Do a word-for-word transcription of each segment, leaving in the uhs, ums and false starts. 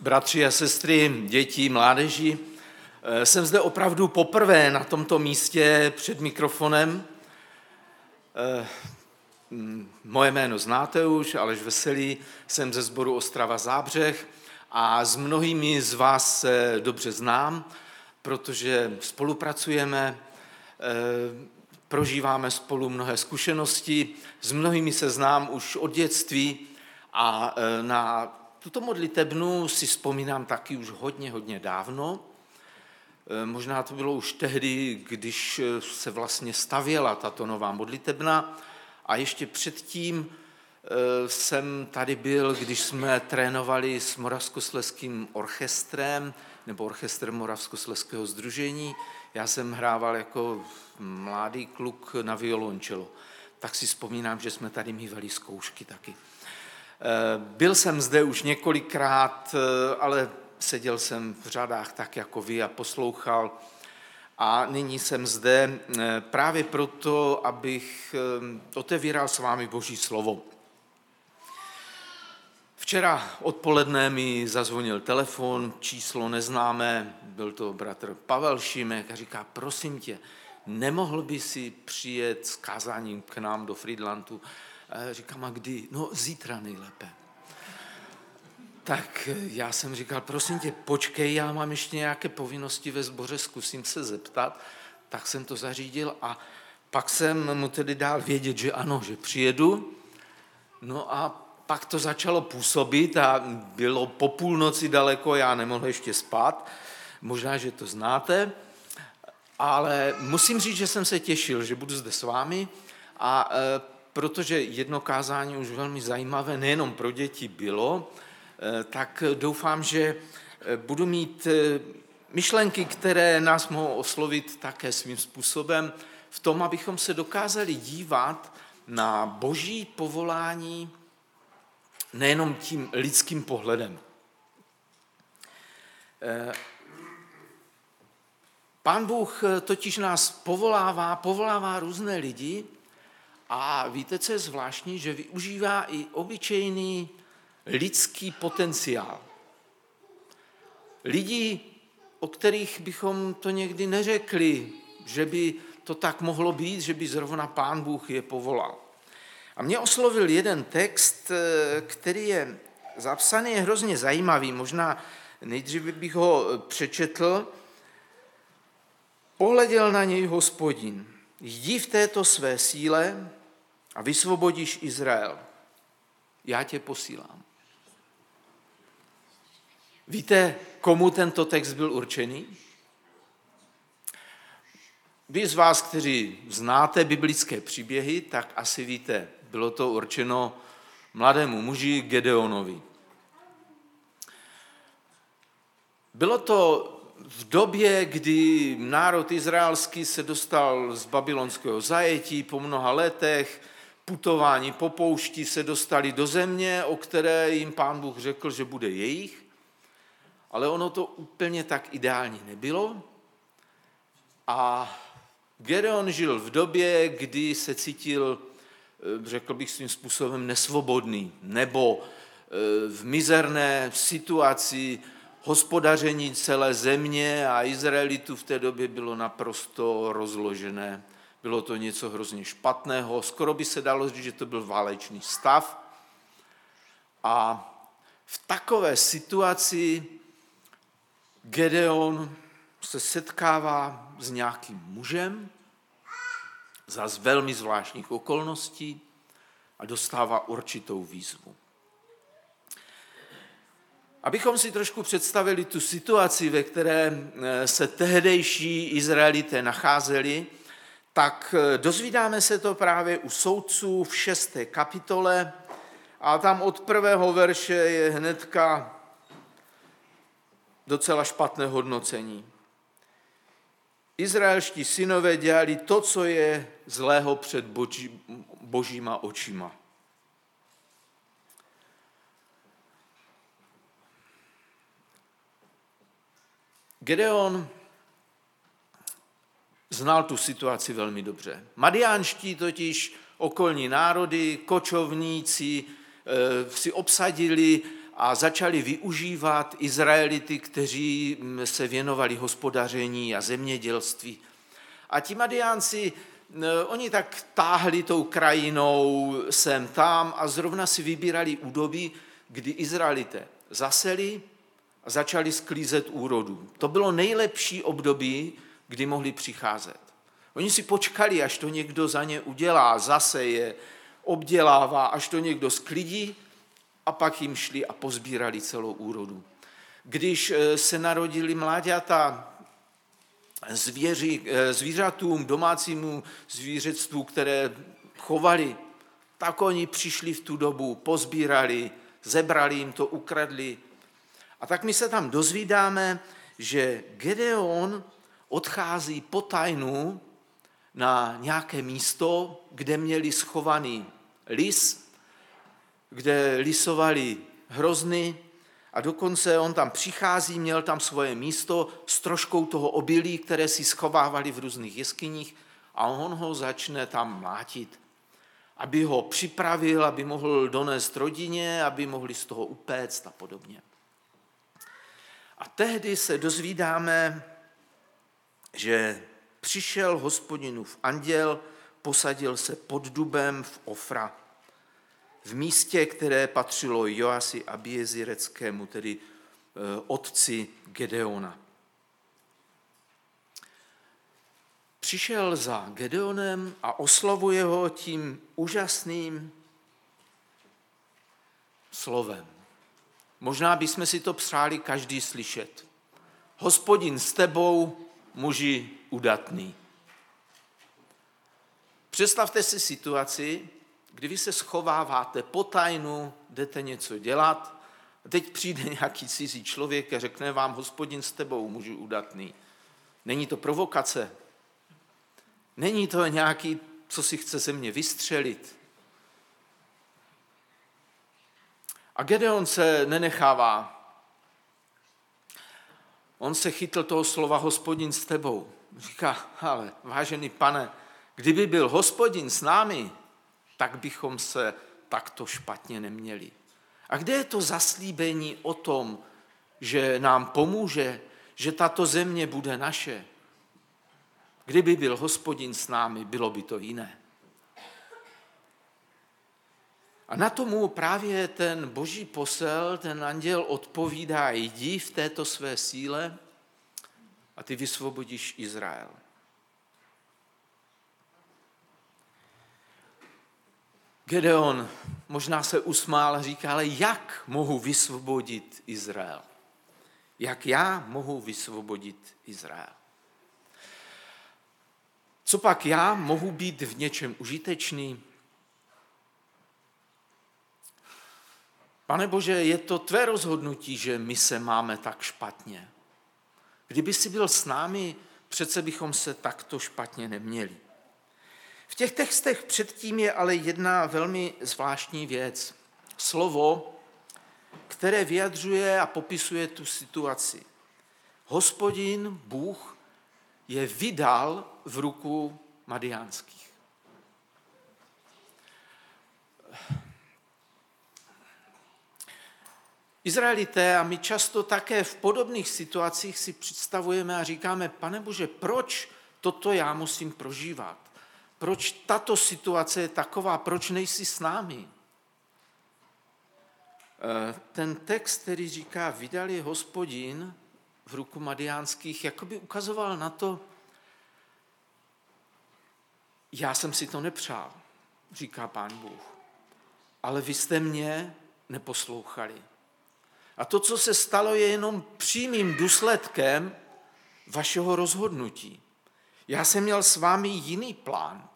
Bratři a sestry, děti, mládeži, jsem zde opravdu poprvé na tomto místě před mikrofonem. Moje jméno znáte už, Aleš Veselý, jsem ze sboru Ostrava Zábřeh a s mnohými z vás se dobře znám, protože spolupracujeme, prožíváme spolu mnohé zkušenosti, s mnohými se znám už od dětství a na tuto modlitebnu si vzpomínám taky už hodně, hodně dávno. Možná to bylo už tehdy, když se vlastně stavěla tato nová modlitebna a ještě předtím jsem tady byl, když jsme trénovali s Moravskoslezským orchestrem nebo orchestrem Moravskoslezského sdružení. Já jsem hrával jako mladý kluk na violončelo. Tak si vzpomínám, že jsme tady mívali zkoušky taky. Byl jsem zde už několikrát, ale seděl jsem v řadách tak jako vy a poslouchal. A nyní jsem zde právě proto, abych otevíral s vámi Boží slovo. Včera odpoledne mi zazvonil telefon, číslo neznámé, byl to bratr Pavel Šimek a říká, prosím tě, nemohl by si přijet s kázáním k nám do Frýdlantu? Říkám, a kdy? No zítra nejlépe. Tak já jsem říkal, prosím tě, počkej, já mám ještě nějaké povinnosti ve sboře, zkusím se zeptat. Tak jsem to zařídil a pak jsem mu tedy dal vědět, že ano, že přijedu. No a pak to začalo působit a bylo po půlnoci daleko, já nemohl ještě spát. Možná, že to znáte, ale musím říct, že jsem se těšil, že budu zde s vámi a e, protože jedno kázání už velmi zajímavé, nejenom pro děti bylo, tak doufám, že budu mít myšlenky, které nás mohou oslovit také svým způsobem v tom, abychom se dokázali dívat na Boží povolání nejenom tím lidským pohledem. Pán Bůh totiž nás povolává, povolává různé lidi a víte, co je zvláštní, že využívá i obyčejný lidský potenciál. Lidi, o kterých bychom to někdy neřekli, že by to tak mohlo být, že by zrovna Pán Bůh je povolal. A mě oslovil jeden text, který je zapsaný, je hrozně zajímavý, možná nejdříve bych ho přečetl. Pohleděl na něj Hospodin, jdi v této své síle a vysvobodíš Izrael. Já tě posílám. Víte, komu tento text byl určený? Vy z vás, kteří znáte biblické příběhy, tak asi víte, bylo to určeno mladému muži Gedeonovi. Bylo to v době, kdy národ izraelský se dostal z babylonského zajetí po mnoha letech, putování po poušti se dostali do země, o které jim Pán Bůh řekl, že bude jejich, ale ono to úplně tak ideální nebylo. A Gedeon žil v době, kdy se cítil, řekl bych svým způsobem, nesvobodný, nebo v mizerné situaci hospodaření celé země a Izraelitů v té době bylo naprosto rozložené. Bylo to něco hrozně špatného, skoro by se dalo říct, že to byl válečný stav. A v takové situaci Gedeon se setkává s nějakým mužem za velmi zvláštních okolností a dostává určitou výzvu. Abychom si trošku představili tu situaci, ve které se tehdejší Izraelité nacházeli, tak dozvídáme se to právě u soudců v šesté kapitole a tam od prvého verše je hnedka docela špatné hodnocení. Izraelští synové dělali to, co je zlého před boží, božíma očima. Gedeon znal tu situaci velmi dobře. Madiánští totiž okolní národy, kočovníci si obsadili a začali využívat Izraelity, kteří se věnovali hospodaření a zemědělství. A ti Madiánci, oni tak táhli tou krajinou sem tam a zrovna si vybírali údobí, kdy Izraelité zaseli a začali sklízet úrodu. To bylo nejlepší období, kdy mohli přicházet. Oni si počkali, až to někdo za ně udělá, zaseje, obdělává, až to někdo sklidí a pak jim šli a pozbírali celou úrodu. Když se narodili mláďata zvěři, zvířatům, domácímu zvířectvu, které chovali, tak oni přišli v tu dobu, pozbírali, zebrali jim to, ukradli. A tak my se tam dozvídáme, že Gedeon odchází po tajnu na nějaké místo, kde měli schovaný lis, kde lisovali hrozny a dokonce on tam přichází, měl tam svoje místo s troškou toho obilí, které si schovávali v různých jeskyních a on ho začne tam mlátit, aby ho připravil, aby mohl donést rodině, aby mohli z toho upéct a podobně. A tehdy se dozvídáme, že přišel Hospodinův anděl, posadil se pod dubem v Ofra, v místě, které patřilo Joasi Abiezireckému, tedy otci Gedeona. Přišel za Gedeonem a oslovuje ho tím úžasným slovem. Možná bychom si to přáli každý slyšet. Hospodin s tebou, muži udatný. Představte si situaci, kdy vy se schováváte po tajnu, jdete něco dělat, a teď přijde nějaký cizí člověk a řekne vám, Hospodin s tebou, muži udatný. Není to provokace? Není to nějaký, co si chce ze mě vystřelit? A Gedeon se nenechává. On se chytl toho slova Hospodin s tebou. Říká, ale vážený pane, kdyby byl Hospodin s námi, tak bychom se takto špatně neměli. A kde je to zaslíbení o tom, že nám pomůže, že tato země bude naše? Kdyby byl Hospodin s námi, bylo by to jiné. A na tomu právě ten boží posel, ten anděl odpovídá, jdi v této své síle a ty vysvobodíš Izrael. Gedeon možná se usmál a říká, ale jak mohu vysvobodit Izrael? Jak já mohu vysvobodit Izrael? Co pak já mohu být v něčem užitečný? Pane Bože, je to tvé rozhodnutí, že my se máme tak špatně. Kdyby jsi byl s námi, přece bychom se takto špatně neměli. V těch textech předtím je ale jedna velmi zvláštní věc. Slovo, které vyjadřuje a popisuje tu situaci. Hospodin, Bůh, je vydal v ruku Madiánských. Izraelité, a my často také v podobných situacích si představujeme a říkáme, Pane Bože, proč toto já musím prožívat? Proč tato situace je taková? Proč nejsi s námi? Ten text, který říká, vydal je Hospodin v ruku Madiánských, jakoby ukazoval na to, já jsem si to nepřál, říká Pán Bůh, ale vy jste mě neposlouchali. A to, co se stalo, je jenom přímým důsledkem vašeho rozhodnutí. Já jsem měl s vámi jiný plán.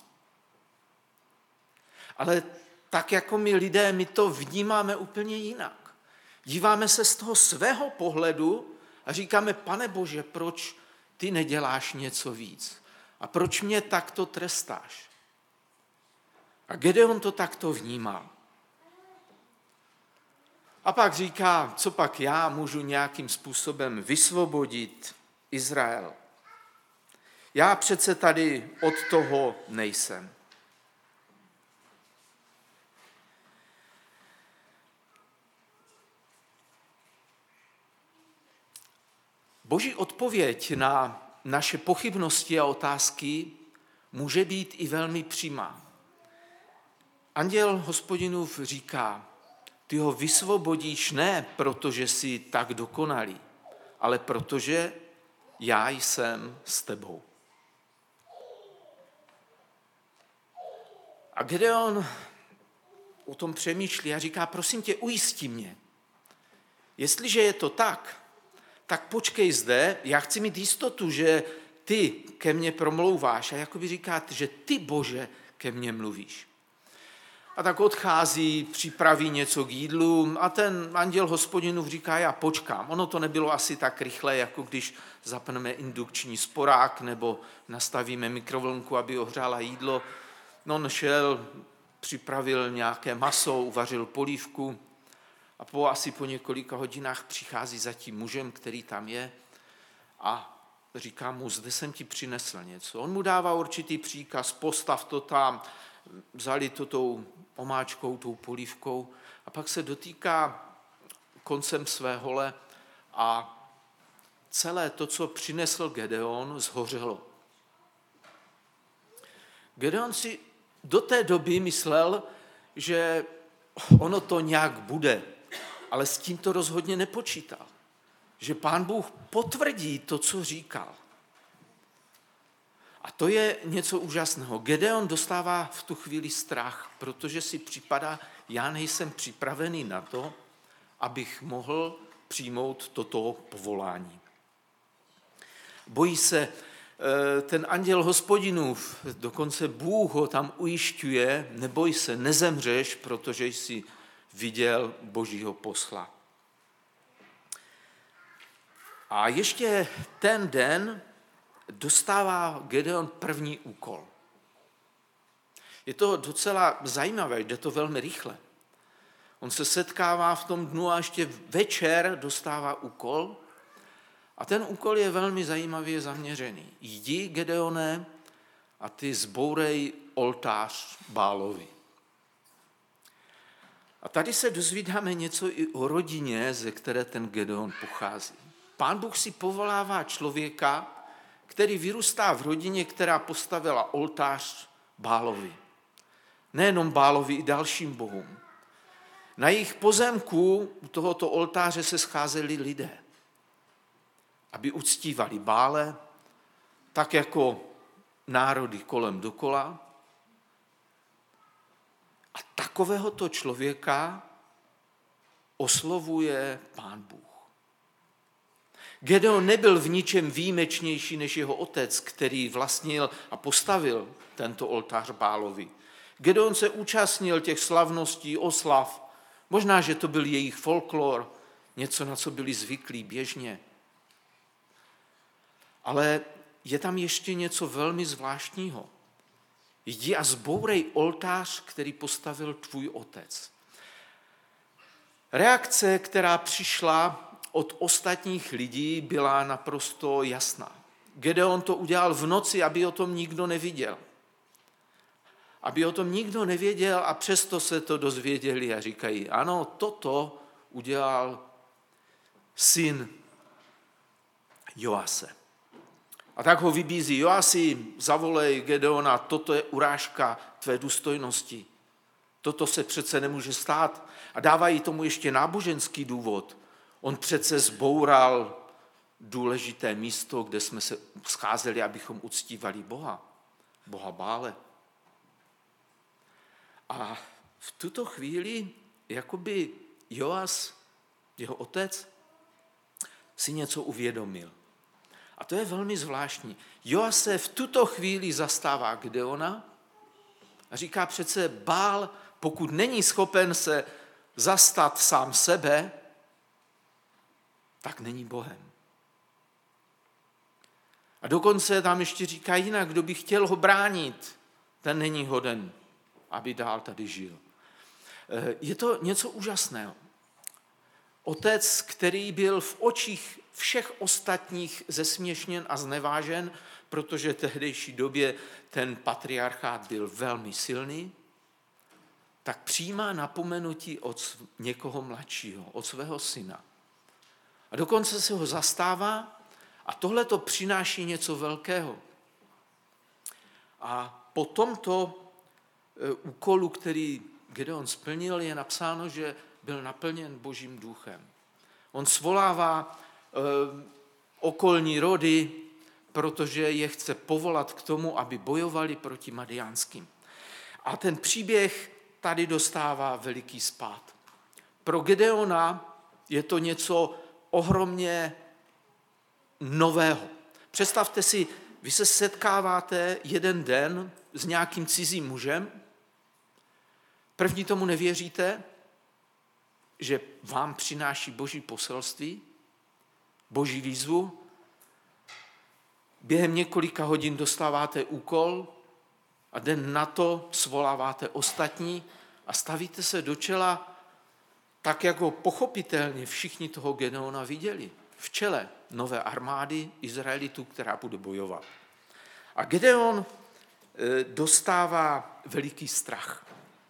Ale tak jako my lidé, my to vnímáme úplně jinak. Díváme se z toho svého pohledu a říkáme, Pane Bože, proč ty neděláš něco víc? A proč mě takto trestáš? A Gedeon to takto vnímal. A pak říká, co pak já můžu nějakým způsobem vysvobodit Izrael? Já přece tady od toho nejsem. Boží odpověď na naše pochybnosti a otázky může být i velmi přímá. Anděl Hospodinův říká, ty ho vysvobodíš ne, protože jsi tak dokonalý, ale protože já jsem s tebou. A Gedeon o tom přemýšlí a říká, prosím tě, ujistí mě. Jestliže je to tak, tak počkej zde, já chci mít jistotu, že ty ke mně promlouváš a jakoby říká, že ty, Bože, ke mně mluvíš. A tak odchází, připraví něco k jídlu a ten anděl Hospodinův říká, já počkám. Ono to nebylo asi tak rychle, jako když zapneme indukční sporák nebo nastavíme mikrovlnku, aby ohřála jídlo. No, on šel, připravil nějaké maso, uvařil polívku a po asi po několika hodinách přichází za tím mužem, který tam je a říká mu, zde jsem ti přinesl něco. On mu dává určitý příkaz, postav to tam, vzali to tou omáčkou, tou polívkou a pak se dotýká koncem své hole a celé to, co přinesl Gedeon, zhořelo. Gedeon si do té doby myslel, že ono to nějak bude, ale s tím to rozhodně nepočítal. Že Pán Bůh potvrdí to, co říkal. A to je něco úžasného. Gedeon dostává v tu chvíli strach, protože si připadá, já nejsem připravený na to, abych mohl přijmout toto povolání. Bojí se ten anděl Hospodinův, dokonce Bůh ho tam ujišťuje, neboj se, nezemřeš, protože jsi viděl Božího posla. A ještě ten den dostává Gedeon první úkol. Je to docela zajímavé, jde to velmi rychle. On se setkává v tom dnu a ještě večer dostává úkol a ten úkol je velmi zajímavě zaměřený. Jdi, Gedeone, a ty zbourej oltář Bálovi. A tady se dozvídáme něco i o rodině, ze které ten Gedeon pochází. Pán Bůh si povolává člověka, který vyrůstá v rodině, která postavila oltář Bálovi. Nejenom Bálovi, i dalším bohům. Na jejich pozemku u tohoto oltáře se scházeli lidé, aby uctívali Bále, tak jako národy kolem dokola. A takovéhoto člověka oslovuje Pán Bůh. Gedeon nebyl v ničem výjimečnější než jeho otec, který vlastnil a postavil tento oltář Bálovi. Gedeon se účastnil těch slavností, oslav. Možná, že to byl jejich folklor, něco, na co byli zvyklí běžně. Ale je tam ještě něco velmi zvláštního. Jdi a zbourej oltář, který postavil tvůj otec. Reakce, která přišla od ostatních lidí, byla naprosto jasná. Gedeon to udělal v noci, aby o tom nikdo neviděl. Aby o tom nikdo nevěděl a přesto se to dozvěděli a říkají, ano, toto udělal syn Joase. A tak ho vybízí, Joasi, zavolej Gedeona, toto je urážka tvé důstojnosti. Toto se přece nemůže stát. A dávají tomu ještě náboženský důvod. On přece zboural důležité místo, kde jsme se scházeli, abychom uctívali Boha, Boha Bále. A v tuto chvíli jakoby Joas, jeho otec, si něco uvědomil. A to je velmi zvláštní. Joas se v tuto chvíli zastává Gedeona a říká přece, Bál, pokud není schopen se zastat sám sebe, tak není Bohem. A dokonce tam ještě říká jinak, kdo by chtěl ho bránit, ten není hoden, aby dál tady žil. Je to něco úžasného. Otec, který byl v očích všech ostatních zesměšněn a znevážen, protože v tehdejší době ten patriarchát byl velmi silný, tak přijímá napomenutí od někoho mladšího, od svého syna. A dokonce se ho zastává A tohle to přináší něco velkého. A po tomto úkolu, který Gedeon splnil, je napsáno, že byl naplněn Božím duchem. On svolává e, okolní rody, protože je chce povolat k tomu, aby bojovali proti Madiánským. A ten příběh tady dostává veliký spád. Pro Gedeona je to něco ohromně nového. Představte si, vy se setkáváte jeden den s nějakým cizím mužem, první tomu nevěříte, že vám přináší Boží poselství, Boží výzvu, během několika hodin dostáváte úkol a den na to svoláváte ostatní a stavíte se do čela tak, jako pochopitelně všichni toho Gedeona viděli. V čele nové armády Izraelitů, která bude bojovat. A Gedeon dostává veliký strach.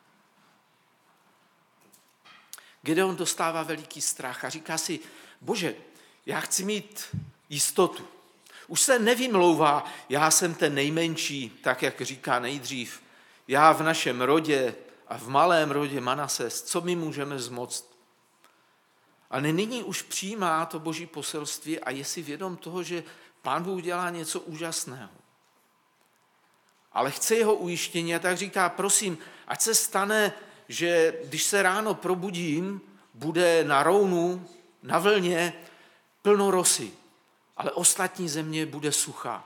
Gedeon dostává veliký strach a říká si, Bože, já chci mít jistotu. Už se nevymlouvá, já jsem ten nejmenší, tak jak říká nejdřív. Já v našem rodě a v malém rodě Manases, co my můžeme zmoct? Ale nyní už přijímá to Boží poselství a je si vědom toho, že Pán Bůh dělá něco úžasného. Ale chce jeho ujištění a tak říká, prosím, ať se stane, že když se ráno probudím, bude na Rounu, na vlně, plno rosy, ale ostatní země bude suchá.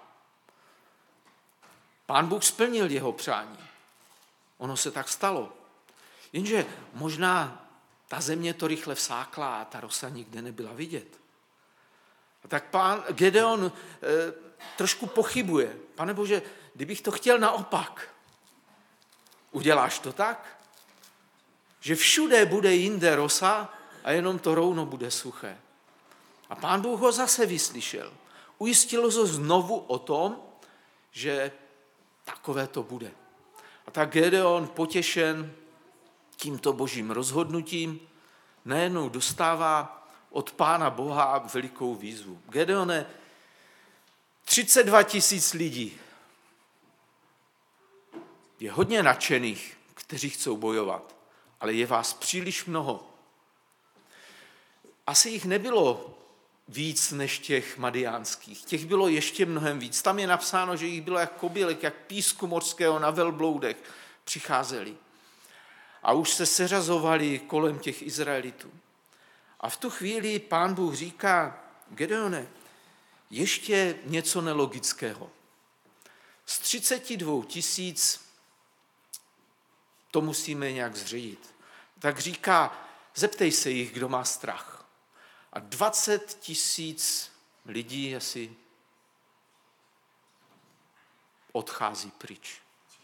Pán Bůh splnil jeho přání. Ono se tak stalo. Jenže možná ta země to rychle vsákla a ta rosa nikde nebyla vidět. A tak pán Gedeon e, trošku pochybuje. Pane Bože, kdybych to chtěl naopak, uděláš to tak, že všude bude jinde rosa a jenom to rovno bude suché. A Pán Bůh ho zase vyslyšel. Ujistil ho znovu o tom, že takové to bude. A tak Gedeon, potěšen tímto božím rozhodnutím, najednou dostává od Pána Boha velikou výzvu. Gedeone, třicet dva tisíc lidí. Je hodně nadšených, kteří chcou bojovat, ale je vás příliš mnoho. Asi jich nebylo víc než těch madiánských. Těch bylo ještě mnohem víc. Tam je napsáno, že jich bylo jak kobylek, jak písku mořského na velbloudech přicházeli. A už se seřazovali kolem těch Izraelitů. A v tu chvíli Pán Bůh říká, Gedeone, ještě něco nelogického. Z třicet dva tisíc to musíme nějak zředit. Tak říká, zeptej se jich, kdo má strach. A dvacet tisíc lidí asi odchází pryč.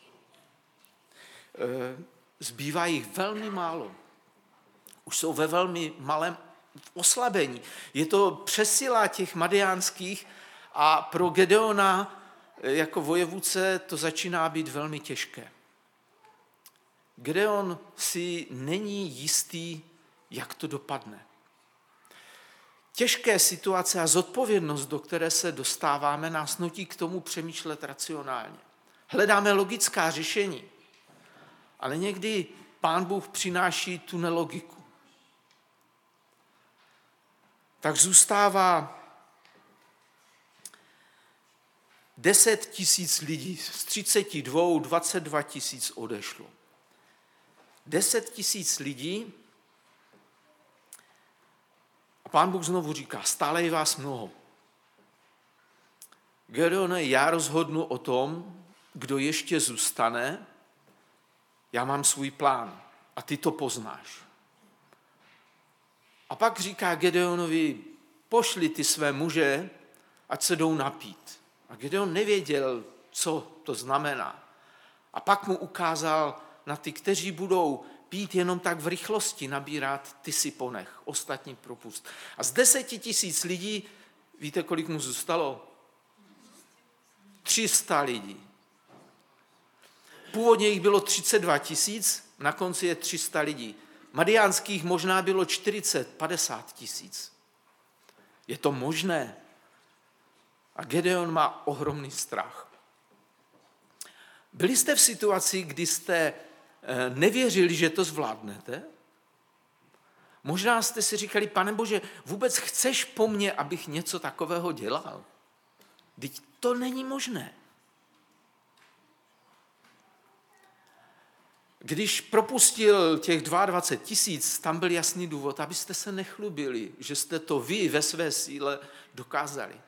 Zbývá jich velmi málo. Už jsou ve velmi malém oslabení. Je to přesila těch madiánských a pro Gedeona jako vojevůdce to začíná být velmi těžké. Gedeon si není jistý, jak to dopadne. Těžké situace a zodpovědnost, do které se dostáváme, nás nutí k tomu přemýšlet racionálně. Hledáme logická řešení, ale někdy Pán Bůh přináší tu nelogiku. Tak zůstává deset tisíc lidí, z třicet dva, dvacet dva tisíc odešlo. Deset tisíc lidí a Pán Bůh znovu říká, stále je vás mnoho. Gedeone, já rozhodnu o tom, kdo ještě zůstane, já mám svůj plán a ty to poznáš. A pak říká Gedeonovi, pošli ty své muže, ať se jdou napít. A Gedeon nevěděl, co to znamená. A pak mu ukázal na ty, kteří budou pít jenom tak v rychlosti, nabírat, ty si ponech, ostatní propust. A z deseti tisíc lidí, víte, kolik mu zůstalo? tři sta lidí. Původně jich bylo třicet dva tisíc, na konci je tři sta lidí. Madiánských možná bylo čtyřicet, padesát tisíc. Je to možné? A Gedeon má ohromný strach. Byli jste v situaci, kdy jste nevěřili, že to zvládnete? Možná jste si říkali, Pane Bože, vůbec chceš po mně, abych něco takového dělal? Vždyť to není možné. Když propustil těch dvacet dva tisíc, tam byl jasný důvod, abyste se nechlubili, že jste to vy ve své síle dokázali.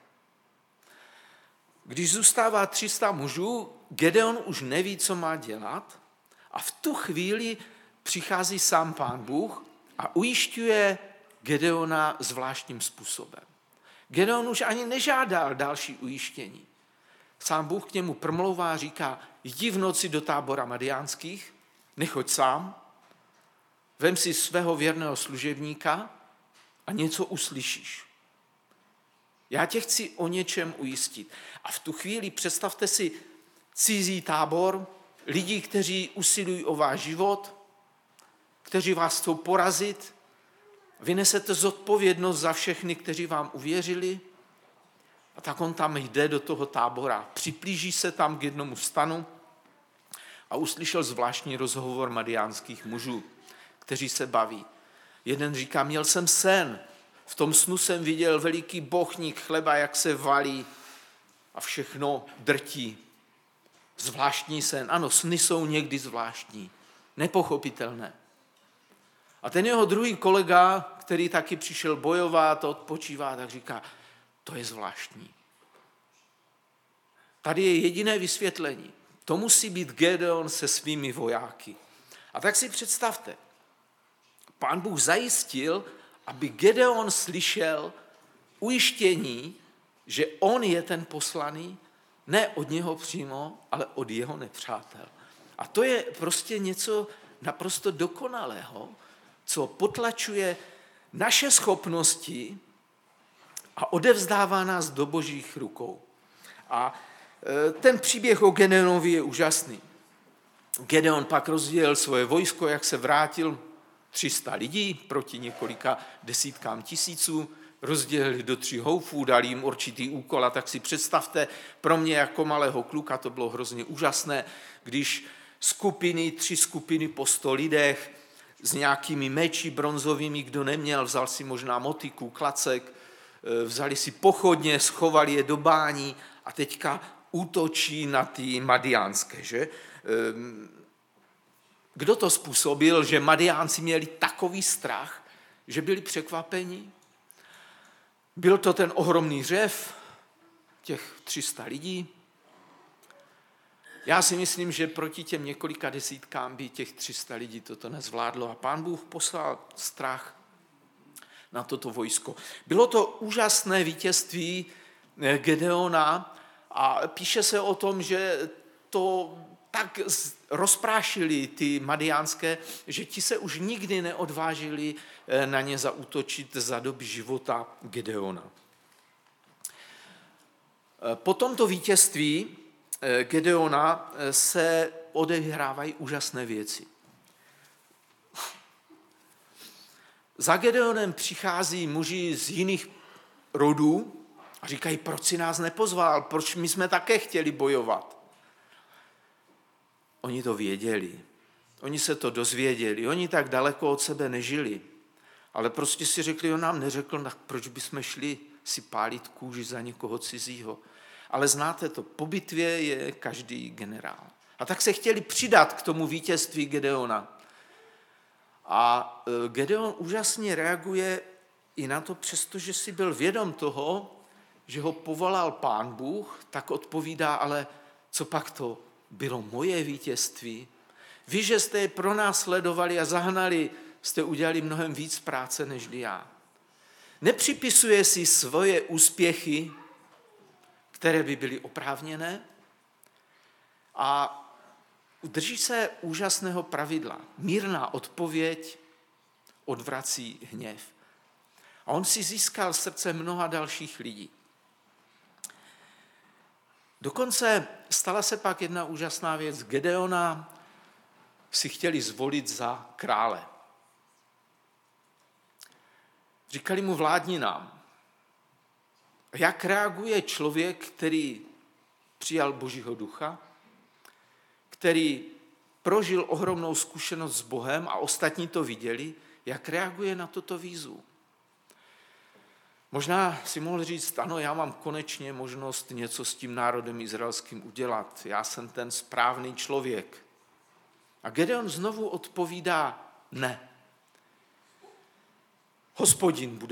Když zůstává tři sta mužů, Gedeon už neví, co má dělat a v tu chvíli přichází sám Pán Bůh a ujišťuje Gedeona zvláštním způsobem. Gedeon už ani nežádal další ujištění. Sám Bůh k němu promlouvá a říká, jdi v noci do tábora Madiánských, nechoď sám, vem si svého věrného služebníka a něco uslyšíš. Já tě chci o něčem ujistit. A v tu chvíli představte si cizí tábor, lidi, kteří usilují o váš život, kteří vás chcou porazit, vy nesete zodpovědnost za všechny, kteří vám uvěřili. A tak on tam jde do toho tábora, připlíží se tam k jednomu stanu a uslyšel zvláštní rozhovor madiánských mužů, kteří se baví. Jeden říká, měl jsem sen, v tom snu jsem viděl veliký bochník chleba, jak se valí a všechno drtí. Zvláštní sen. Ano, sny jsou někdy zvláštní, nepochopitelné. A ten jeho druhý kolega, který taky přišel bojovat a odpočívat, tak říká, to je zvláštní. Tady je jediné vysvětlení. To musí být Gedeon se svými vojáky. A tak si představte, Pán Bůh zajistil, aby Gedeon slyšel ujištění, že on je ten poslaný, ne od něho přímo, ale od jeho nepřátel. A to je prostě něco naprosto dokonalého, co potlačuje naše schopnosti a odevzdává nás do božích rukou. A ten příběh o Gedeonovi je úžasný. Gedeon pak rozdělil svoje vojsko, jak se vrátil, tři sta lidí proti několika desítkám tisíců, rozdělili do tří houfů, dali jim určitý úkol a tak si představte, pro mě jako malého kluka to bylo hrozně úžasné, když skupiny, tři skupiny po sto lidech s nějakými meči bronzovými, kdo neměl, vzal si možná motiku, klacek, vzali si pochodně, schovali je do bání a teďka útočí na ty madiánské, že? Kdo to způsobil, že Madiánci měli takový strach, že byli překvapeni? Byl to ten ohromný řev těch tři sta lidí? Já si myslím, že proti těm několika desítkám by těch tři sta lidí toto nezvládlo a Pán Bůh poslal strach na toto vojsko. Bylo to úžasné vítězství Gedeona a píše se o tom, že to tak rozprášili ty madiánské, že ti se už nikdy neodvážili na ně zaútočit za doby života Gedeona. Po tomto vítězství Gedeona se odehrávají úžasné věci. Za Gedeonem přichází muži z jiných rodů a říkají, proč si nás nepozval, proč my jsme také chtěli bojovat. Oni to věděli, oni se to dozvěděli, oni tak daleko od sebe nežili, ale prostě si řekli, on nám neřekl, proč bychom šli si pálit kůži za někoho cizího. Ale znáte to, po bitvě je každý generál. A tak se chtěli přidat k tomu vítězství Gedeona. A Gedeon úžasně reaguje i na to, přestože si byl vědom toho, že ho povolal Pán Bůh, tak odpovídá, ale co pak to bylo moje vítězství? Vy, že jste je pronásledovali a zahnali, jste udělali mnohem víc práce než já. Nepřipisuje si svoje úspěchy, které by byly oprávněné, a drží se úžasného pravidla. Mírná odpověď odvrací hněv. A on si získal srdce mnoha dalších lidí. Dokonce stala se pak jedna úžasná věc. Gedeona si chtěli zvolit za krále. Říkali mu, vládni nám. Jak reaguje člověk, který přijal Božího ducha, který prožil ohromnou zkušenost s Bohem a ostatní to viděli, jak reaguje na tuto výzvu. Možná si mohl říct, ano, já mám konečně možnost něco s tím národem izraelským udělat. Já jsem ten správný člověk. A Gedeon znovu odpovídá ne. Hospodin bude